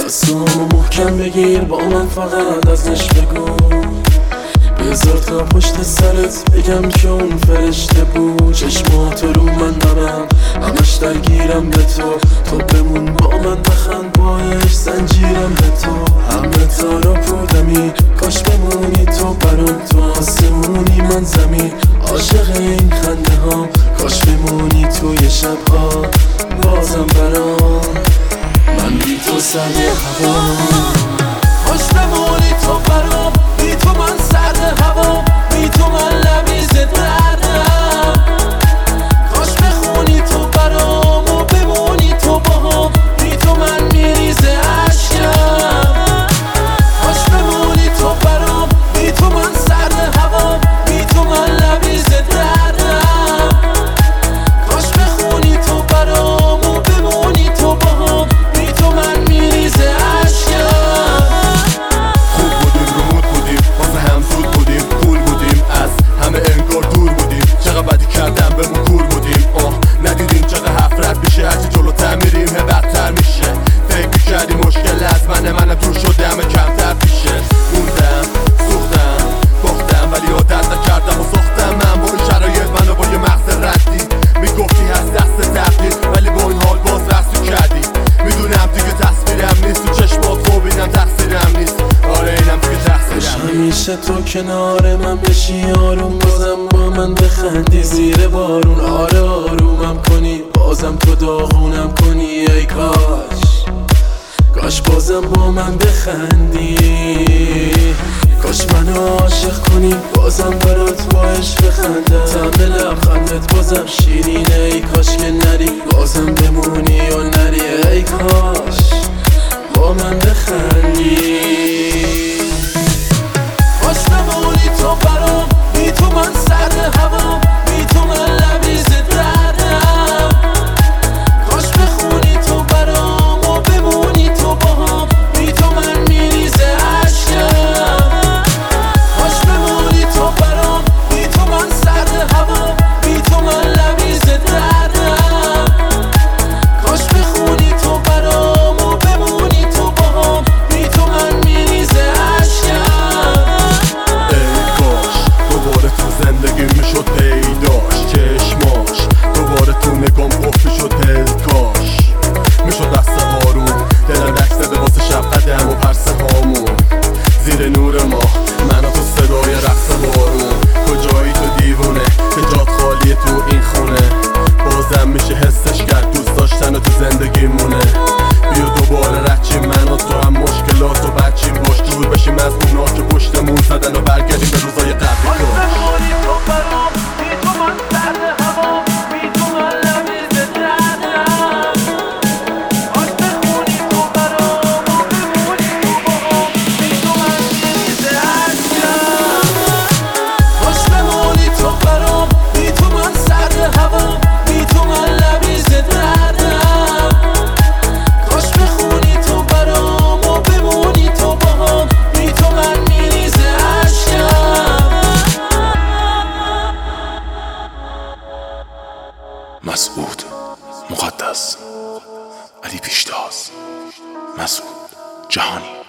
دستامو محکم بگیر، با من فقط ازش بگو. بذار تا پشت سرت بگم که اون فرشته بود. چشماتو رو من دارم، همش درگیرم به تو بمون با من بخند، باش زنجیرم به تو. همه تارا پودمی، کاش بمونی تو برام، تو آسمونی من زمین، عاشق این خنده ها. کاش بمونی توی شبها بازم برام، من بی تو سرد هوا. کاش بمونی تو برام، بی تو من سرد هوا، بی تو من لبریز دردم. کاش بخونی تو برام و بمونی تو باهم، بی تو من میریزه اشکم. کاش بمونی تو برام، بی تو من سرد هوا، بی تو من لبریز دردم. کاش بخونی تو برام و بمونی تو باهم، بی تو من میریزه اشکم. خوب بودیم، رو مود بودیم، واسه هم زود بودیم، کول بودیم، از همه انگار دور بودیم. چقدر بدی کردم بهمون کور بودیم، ندیدیم چقدر حفرت میشه، هرچی جلوتر میریم هی بدتر میشه. فکر میکردی مشکل از منم دور شده، همه کمتر پیشه. موندم، سوختم، باختم، ولی عادت نکردم و ساختم. من با این شرایط منو با یه مغز ردی میگفتی هست دست تقدیر، ولی با این حال باز رسو کردی. میدونم دیگه تصویرم نیست، تو چشمات خوب اینم تقصیرم نیست. آره اینم دیگه تقصیرم نیست. همیشه تو کنار من بشی، آروم بازم با من بخندی زیر بارون. آره آرومم کنی، بازم تو داغونم کنی. ای کاش بازم با من بخندی. کاش منو عاشق کنی، بازم برات با عشق بخندم. طعم لبخندت بازم شیرینه، ای کاش که نری، بازم بمونی یا نری. ای کاش با من بخندی. کاش بمونی تو برام، بی تو من سرد هوا، بی تو من لبریز دردم. کاش بخونی تو برام و بمونی تو باهم، بی تو من میریزه اشکم. کاش بمونی تو برام، بی تو من سرد هوا، بی تو من لبریز دردم. کاش بخونی تو برام و بمونی تو باهم، بی تو من میریزه اشکم. دوباره تو زندگی میشد پیداش، چشماش دوباره تو نگام قفل شد. کاش میشد دست آروم، دلم رک زده واسه شب قدم و پرسه هامون. زیر نور ما من و تو صدای رقص بارون. کجایی تو دیوونه که جات خالیه تو این خونه، بازم میشه حسش کرد دوست داشتن و تو زندگی مونه. بیا دوباره رچیم من و تو، هم مشکلات و بچیم باش، دور بشیم از اونا که پشتمون زدن و برگردیم به روزای قبلی. مسعود مقدس، علی پیشتاز، مسعود جهانی.